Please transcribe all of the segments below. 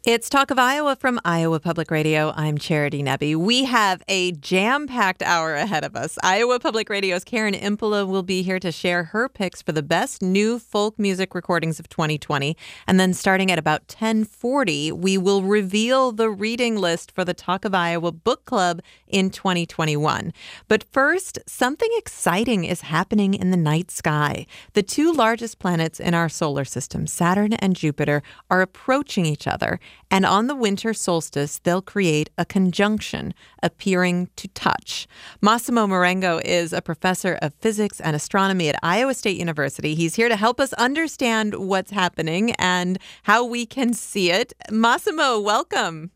It's Talk of Iowa from Iowa Public Radio. I'm Charity Nebbe. We have a jam-packed hour ahead of us. Iowa Public Radio's Karen Impola will be here to share her picks for the best new folk music recordings of 2020. And then starting at about 10:40, we will reveal the reading list for the Talk of Iowa Book Club in 2021. But first, something exciting is happening in the night sky. The two largest planets in our solar system, Saturn and Jupiter, are approaching each other. And on the winter solstice, they'll create a conjunction, appearing to touch. Massimo Marengo is a professor of physics and astronomy at Iowa State University. He's here to help us understand what's happening and how we can see it. Massimo, welcome.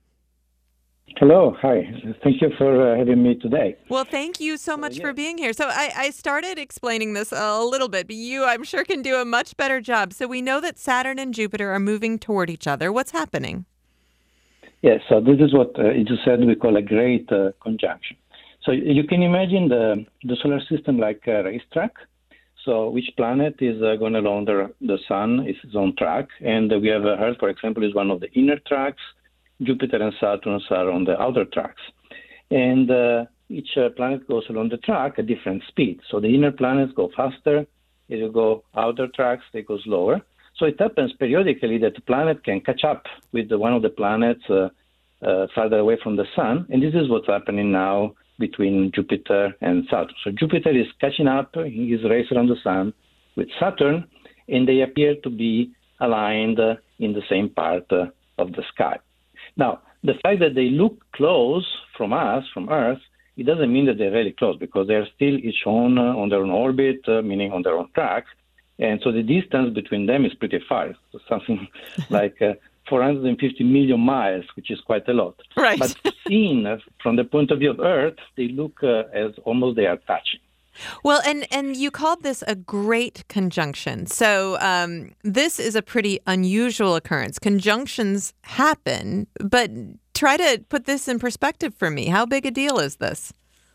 Hello. Hi. Thank you for having me today. Well, thank you so much for being here. So I started explaining this a little bit, but you, I'm sure, can do a much better job. So we know that Saturn and Jupiter are moving toward each other. What's happening? Yes. So this is what you just said we call a great conjunction. So you can imagine the solar system like a racetrack. So each planet is going along the sun, is its own track. And we have Earth, for example, is one of the inner tracks. Jupiter and Saturn are on the outer tracks. And each planet goes along the track at different speeds. So the inner planets go faster. As you go outer tracks, they go slower. So it happens periodically that the planet can catch up with one of the planets farther away from the sun. And this is what's happening now between Jupiter and Saturn. So Jupiter is catching up in his race around the sun with Saturn, and they appear to be aligned in the same part of the sky. Now, the fact that they look close from us, from Earth, it doesn't mean that they're really close because they're still each on their own orbit, meaning on their own track. And so the distance between them is pretty far, so something like 450 million miles, which is quite a lot. Right. But seen from the point of view of Earth, they look as almost they are touching. Well, and you called this a great conjunction. So this is a pretty unusual occurrence. Conjunctions happen, but try to put this in perspective for me. How big a deal is this?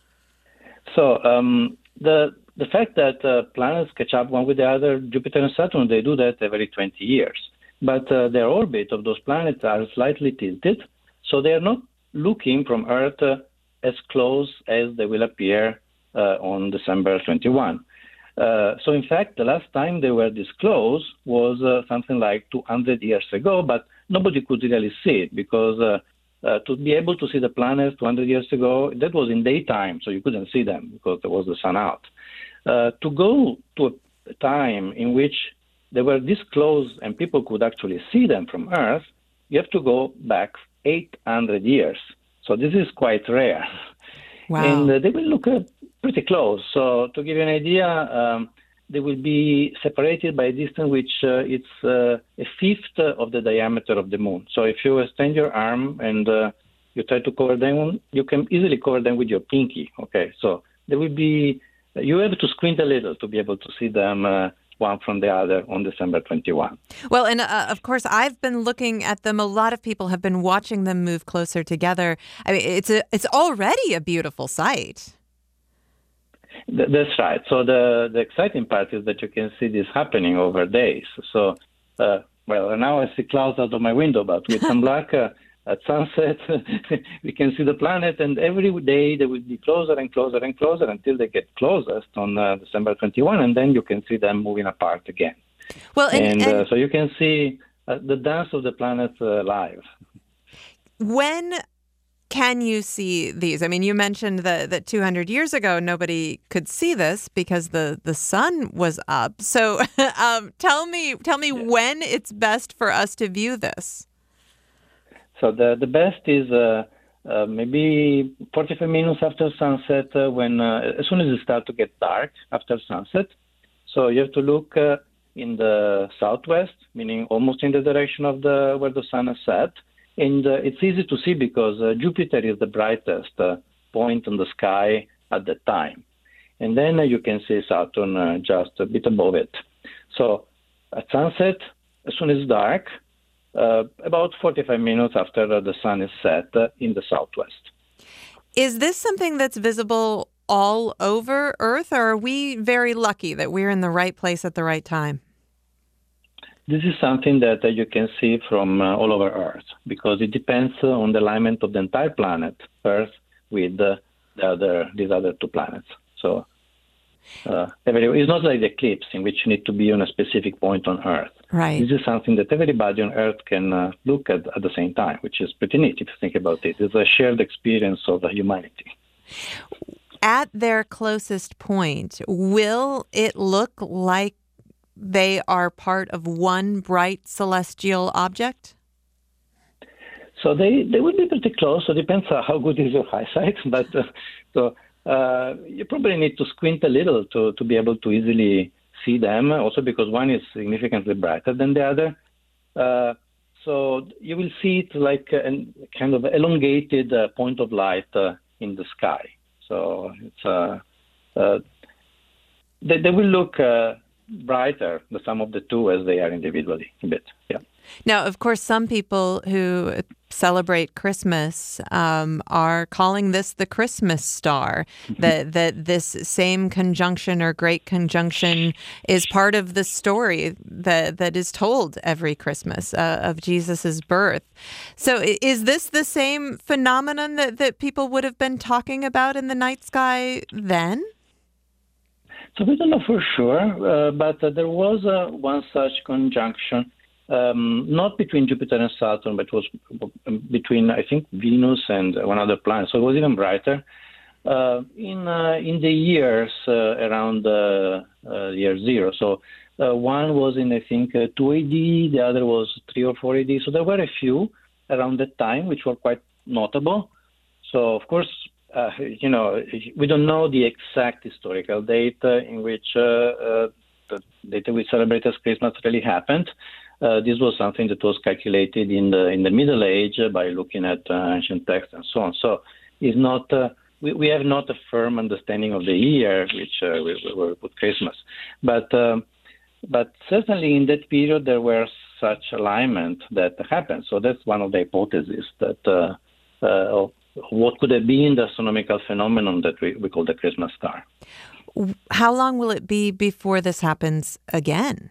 So the fact that planets catch up one with the other, Jupiter and Saturn, they do that every 20 years. But their orbit of those planets are slightly tilted, so they are not looking from Earth as close as they will appear on December 21. So in fact, the last time they were this close was something like 200 years ago, but nobody could really see it because to be able to see the planets 200 years ago, that was in daytime, so you couldn't see them because there was the sun out. To go to a time in which they were this close and people could actually see them from Earth, you have to go back 800 years. So this is quite rare. Wow. And they will look pretty close. So to give you an idea, they will be separated by a distance which it's a fifth of the diameter of the moon. So if you extend your arm and you try to cover them, you can easily cover them with your pinky. Okay, so they will be. You have to squint a little to be able to see them one from the other on December 21. Well, and of course, I've been looking at them. A lot of people have been watching them move closer together. I mean, it's already a beautiful sight. That's right. So the exciting part is that you can see this happening over days. So, well, now I see clouds out of my window, but with some luck, at sunset, we can see the planet, and every day they will be closer and closer and closer until they get closest on December 21, and then you can see them moving apart again. Well, and so you can see the dance of the planets live. When can you see these? I mean, you mentioned that 200 years ago, nobody could see this because the sun was up. So tell me when it's best for us to view this. So the best is maybe 45 minutes after sunset, when as soon as it starts to get dark after sunset. So you have to look in the southwest, meaning almost in the direction of where the sun has set. And it's easy to see because Jupiter is the brightest point in the sky at the time. And then you can see Saturn just a bit above it. So at sunset, as soon as it's dark, about 45 minutes after the sun is set in the southwest. Is this something that's visible all over Earth, or are we very lucky that we're in the right place at the right time? This is something that you can see from all over Earth because it depends on the alignment of the entire planet, Earth, with these other two planets. So it's not like the eclipse in which you need to be on a specific point on Earth. Right. This is something that everybody on Earth can look at the same time, which is pretty neat if you think about it. It's a shared experience of humanity. At their closest point, will it look like they are part of one bright celestial object? So they would be pretty close. So it depends on how good is your eyesight. But you probably need to squint a little to be able to easily see them. Also because one is significantly brighter than the other. So you will see it like a kind of elongated point of light in the sky. So it's they will look brighter, the sum of the two, as they are individually a bit. Yeah. Now, of course, some people who celebrate Christmas are calling this the Christmas star, that this same conjunction or great conjunction is part of the story that is told every Christmas of Jesus's birth. So is this the same phenomenon that people would have been talking about in the night sky then? So we don't know for sure, but there was one such conjunction. Not between Jupiter and Saturn, but it was between, I think, Venus and one other planet. So it was even brighter. In the years around year zero. So one was in, I think, 2 AD, the other was 3 or 4 AD. So there were a few around that time, which were quite notable. So, of course, we don't know the exact historical date in which the date we celebrate as Christmas really happened. This was something that was calculated in the Middle Age by looking at ancient texts and so on. So it's not we have not a firm understanding of the year which we put Christmas, but certainly in that period there were such alignment that happened. So that's one of the hypotheses that of what could have been the astronomical phenomenon that we call the Christmas star. How long will it be before this happens again?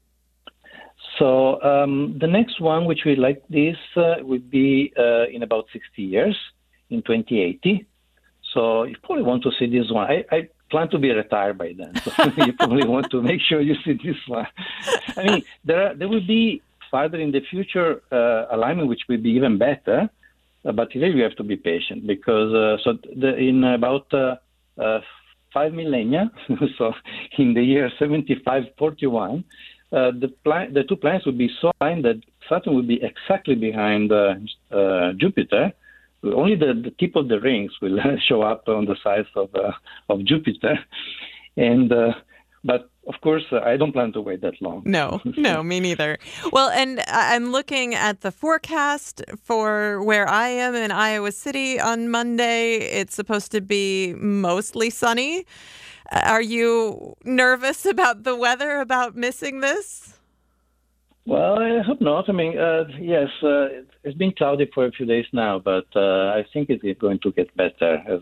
So the next one, which we like this, would be in about 60 years, in 2080. So you probably want to see this one. I plan to be retired by then, so you probably want to make sure you see this one. I mean, there will be farther in the future alignment, which will be even better, but really you have to be patient because in about 5 millennia, so in the year 7541, the two planets would be so aligned that Saturn would be exactly behind Jupiter. Only the tip of the rings will show up on the sides of Jupiter, and but of course I don't plan to wait that long. No, me neither. Well, and I'm looking at the forecast for where I am in Iowa City on Monday. It's supposed to be mostly sunny. Are you nervous about the weather, about missing this? Well, I hope not. I mean, yes, it's been cloudy for a few days now, but I think it is going to get better as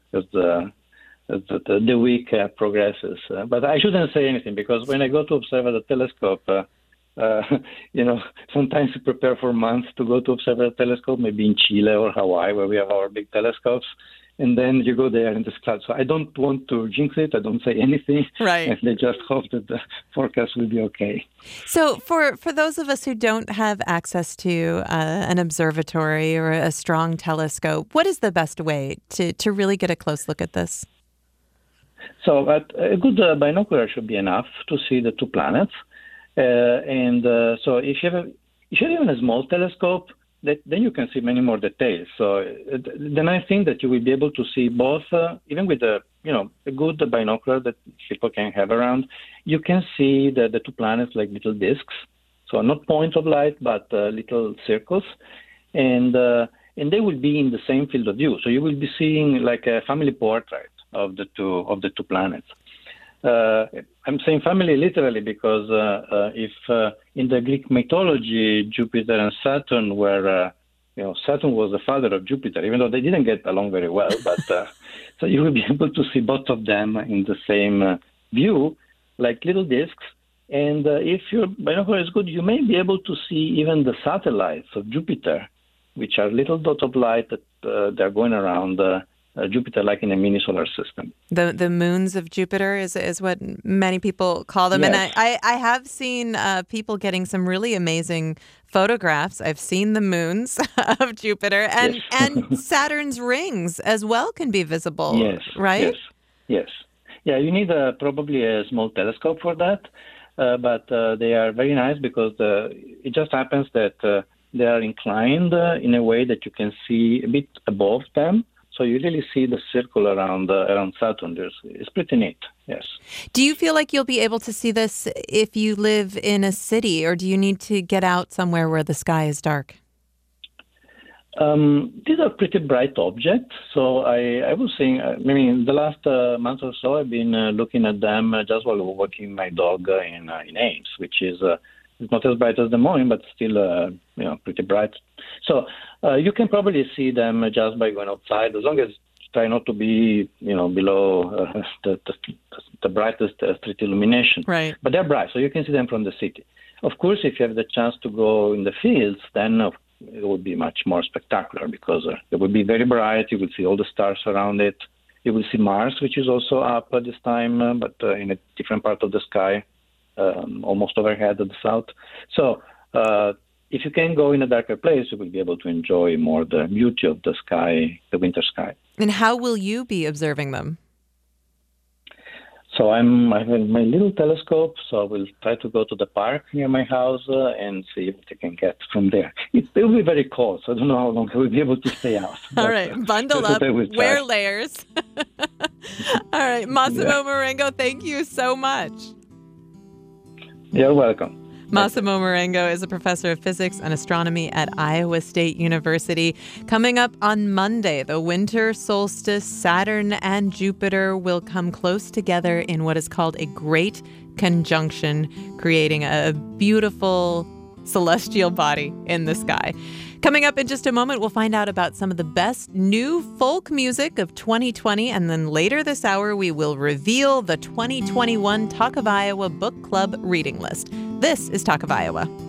the week progresses. But I shouldn't say anything because when I go to observe at the telescope, sometimes you prepare for months to go to observe at the telescope, maybe in Chile or Hawaii, where we have our big telescopes. And then you go there in this cloud. So I don't want to jinx it. I don't say anything. Right. And I just hope that the forecast will be okay. So for those of us who don't have access to an observatory or a strong telescope, what is the best way to really get a close look at this? So a good binocular should be enough to see the two planets. So if you have even a small telescope, then you can see many more details. So the nice thing that you will be able to see both, even with a good binocular that people can have around, you can see the two planets like little discs. So not points of light, but little circles, and they will be in the same field of view. So you will be seeing like a family portrait of the two planets. I'm saying family literally because if in the Greek mythology, Jupiter and Saturn were, Saturn was the father of Jupiter, even though they didn't get along very well. But so you will be able to see both of them in the same view, like little discs. And if your binocular is good, you may be able to see even the satellites of Jupiter, which are little dots of light that they're going around Jupiter like in a mini solar system. The moons of Jupiter is what many people call them. Yes. And I have seen people getting some really amazing photographs. I've seen the moons of Jupiter and, Yes. and Saturn's rings as well can be visible, Yes. right? Yes. Yeah, you need probably a small telescope for that, but they are very nice because it just happens that they are inclined in a way that you can see a bit above them. So you really see the circle around Saturn. It's pretty neat, yes. Do you feel like you'll be able to see this if you live in a city, or do you need to get out somewhere where the sky is dark? These are pretty bright objects. So I was saying, the last month or so, I've been looking at them just while walking my dog in Ames, which is it's not as bright as the morning, but still, pretty bright. So you can probably see them just by going outside, as long as you try not to be, below the brightest street illumination. Right. But they're bright, so you can see them from the city. Of course, if you have the chance to go in the fields, then it would be much more spectacular because it would be very bright. You will see all the stars around it. You will see Mars, which is also up at this time, but in a different part of the sky. Almost overhead at the south. So if you can go in a darker place, you will be able to enjoy more the beauty of the sky, the winter sky. And how will you be observing them? So I have my little telescope, so I will try to go to the park near my house and see what I can get from there. It will be very cold, so I don't know how long I will be able to stay out. All right, bundle up, wear layers. All right, Massimo Marengo, thank you so much. You're welcome. Massimo Marengo is a professor of physics and astronomy at Iowa State University. Coming up on Monday, the winter solstice, Saturn and Jupiter will come close together in what is called a great conjunction, creating a beautiful celestial body in the sky. Coming up in just a moment, we'll find out about some of the best new folk music of 2020. And then later this hour, we will reveal the 2021 Talk of Iowa Book Club reading list. This is Talk of Iowa.